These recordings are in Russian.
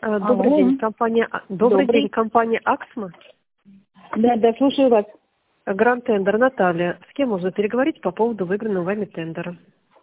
Добрый Алло. день, добрый Добрый. день, компания Аксма. Да, слушаю вас. Гранд Тендер, Наталья. С кем можно переговорить по поводу выигранного вами тендера?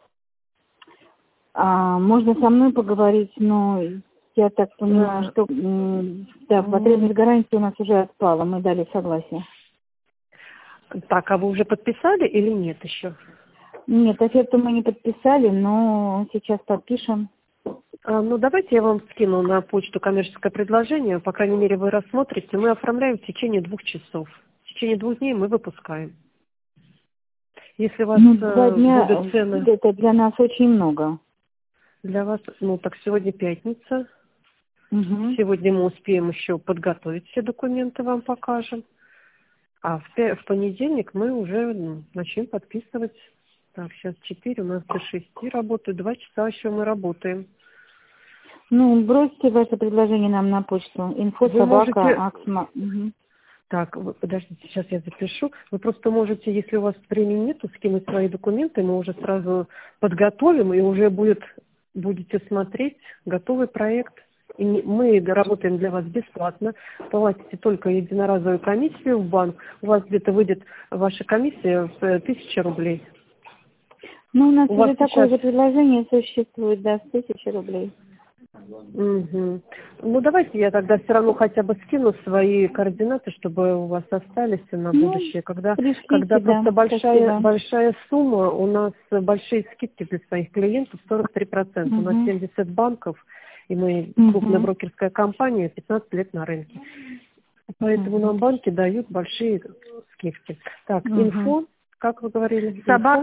Можно со мной поговорить, но я так понимаю, что да, потребность гарантии у нас уже отпала, мы дали согласие. Так, а вы уже подписали или нет еще? Нет, оферту мы не подписали, но сейчас подпишем. Ну, давайте я вам скину на почту коммерческое предложение. По крайней мере, вы рассмотрите. Мы оформляем в течение 2 часов. В течение 2 дней мы выпускаем. Если у вас 2 дня, будут цены это для нас очень много. для вас, так сегодня пятница. Угу. Сегодня мы успеем еще подготовить все документы, вам покажем. А в понедельник мы уже начнем подписывать. Так, сейчас 4, у нас до 6 работают, 2 часа еще мы работаем. Бросьте ваше предложение нам на почту. Вы можете... Аксма. Угу. Так, подождите, сейчас я запишу. Вы просто можете, если у вас времени нету, скинуть свои документы, мы уже сразу подготовим, и уже будете смотреть готовый проект. И мы работаем для вас бесплатно. Платите только единоразовую комиссию в банк. У вас где-то выйдет ваша комиссия в 1000 рублей. У нас У уже вас такое сейчас... же предложение существует, да, с 1000 рублей. Угу. Давайте я тогда все равно хотя бы скину свои координаты, чтобы у вас остались на будущее. Когда Пришлите, да, просто спасибо. большая сумма, у нас большие скидки для своих клиентов 43%. У нас Угу. 70 банков, и мы крупная Угу. брокерская компания, 15 лет на рынке. Поэтому нам банки дают большие скидки. Так, Угу. инфо, как вы говорили?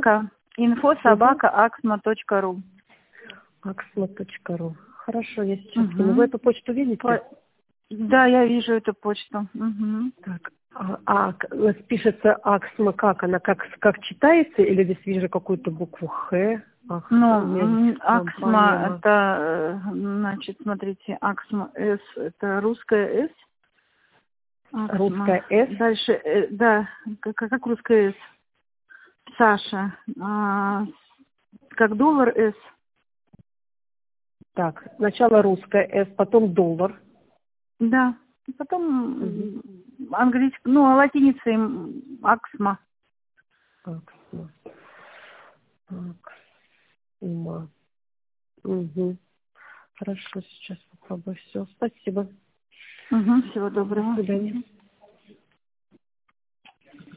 Info@axma.ru. Axma.ru. Хорошо, я сейчас скину. Вы эту почту видите? Да, я вижу эту почту. Угу. Так, пишется Аксма, как она, как читается, или здесь вижу какую-то букву Х? Аксма, это, значит, смотрите, Аксма С, это русская С. Аксма. Русская С. Дальше, да, как русская С. Саша, как доллар С. Так, сначала русская С, потом доллар. Да, потом английский, латиницей Аксма. Аксма. Аксма. Угу. Хорошо, сейчас попробую. Все, спасибо. Всего доброго. До свидания.